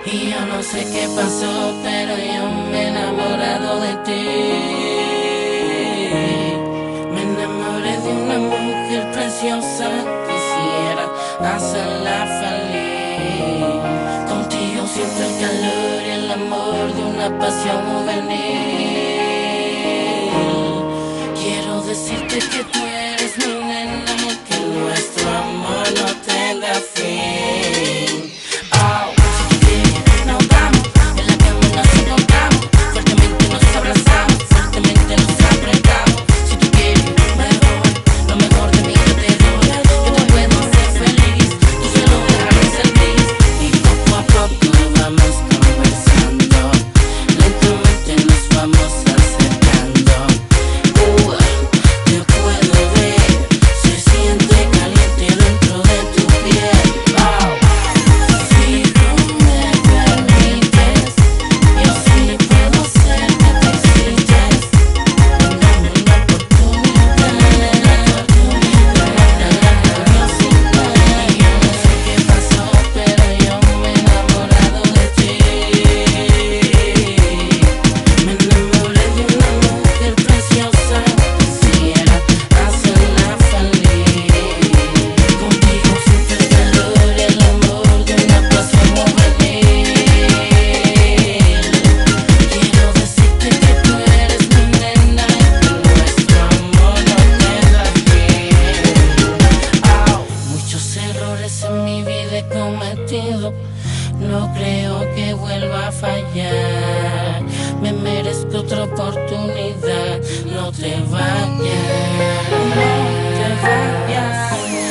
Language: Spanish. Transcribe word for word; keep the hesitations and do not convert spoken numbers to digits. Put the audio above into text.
Y yo no sé qué pasó, pero yo me he enamorado de ti. Me enamoré de una mujer preciosa, quisiera hacerla feliz. Contigo siento el calor y el amor de una pasión juvenil. Quiero decirte que tú eres mi nena, que nuestro amor no tenga fin. Oh. En mi vida he cometido, no creo que vuelva a fallar. Me merezco otra oportunidad, no te vayas, no te vayas.